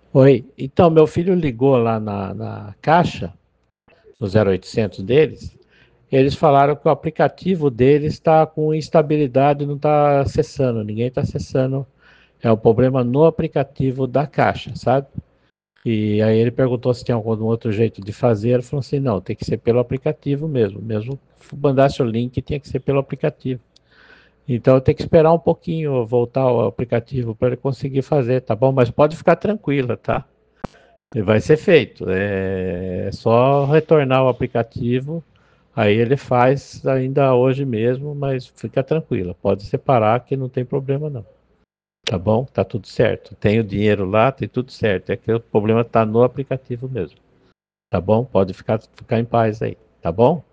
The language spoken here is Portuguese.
Oi, então meu filho ligou lá na caixa, no 0800 deles, eles falaram que o aplicativo deles está com instabilidade, não está acessando, ninguém está acessando. É um problema no aplicativo da caixa, sabe? E aí ele perguntou se tem algum outro jeito de fazer. Ele falou assim: não, tem que ser pelo aplicativo mesmo. Mesmo que mandasse o link, tinha que ser pelo aplicativo. Então eu tenho que esperar um pouquinho voltar ao aplicativo para ele conseguir fazer, tá bom? Mas pode ficar tranquila, tá? E vai ser feito. É só retornar o aplicativo. Aí ele faz ainda hoje mesmo, mas fica tranquila. Pode separar que não tem problema não. Tá bom? Tá tudo certo. Tem o dinheiro lá, tem tudo certo. É que o problema tá no aplicativo mesmo. Tá bom? Pode ficar em paz aí. Tá bom?